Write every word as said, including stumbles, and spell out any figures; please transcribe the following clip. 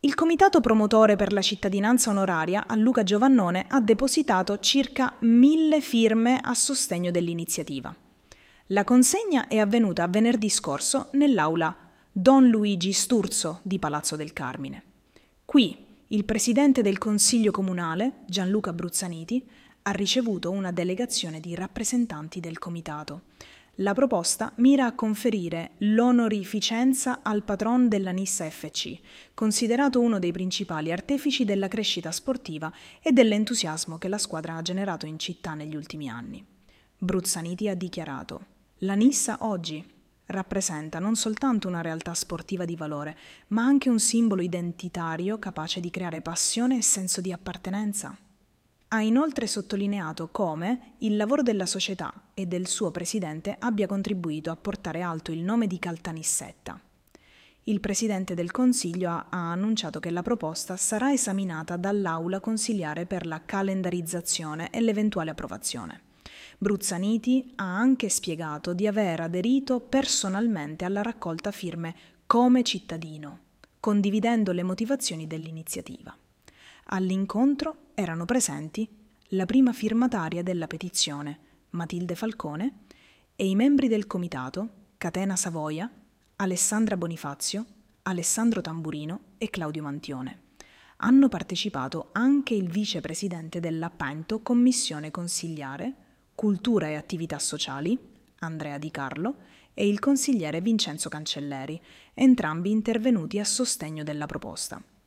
Il comitato promotore per la cittadinanza onoraria a Luca Giovannone ha depositato circa mille firme a sostegno dell'iniziativa. La consegna è avvenuta venerdì scorso nell'aula Don Luigi Sturzo di Palazzo del Carmine. Qui il presidente del Consiglio Comunale, Gianluca Bruzzaniti, ha ricevuto una delegazione di rappresentanti del comitato. La proposta mira a conferire l'onorificenza al patron della Nissa F C, considerato uno dei principali artefici della crescita sportiva e dell'entusiasmo che la squadra ha generato in città negli ultimi anni. Bruzzaniti ha dichiarato: «La Nissa oggi rappresenta non soltanto una realtà sportiva di valore, ma anche un simbolo identitario capace di creare passione e senso di appartenenza». Ha inoltre sottolineato come il lavoro della società e del suo presidente abbia contribuito a portare alto il nome di Caltanissetta. Il presidente del Consiglio ha, ha annunciato che la proposta sarà esaminata dall'Aula consiliare per la calendarizzazione e l'eventuale approvazione. Bruzzaniti ha anche spiegato di aver aderito personalmente alla raccolta firme come cittadino, condividendo le motivazioni dell'iniziativa. All'incontro erano presenti la prima firmataria della petizione, Matilde Falcone, e i membri del comitato, Catena Savoia, Alessandra Bonifazio, Alessandro Tamburino e Claudio Mantione. Hanno partecipato anche il vicepresidente dell'Appento Commissione Consigliare, Cultura e Attività Sociali, Andrea Di Carlo, e il consigliere Vincenzo Cancelleri, entrambi intervenuti a sostegno della proposta.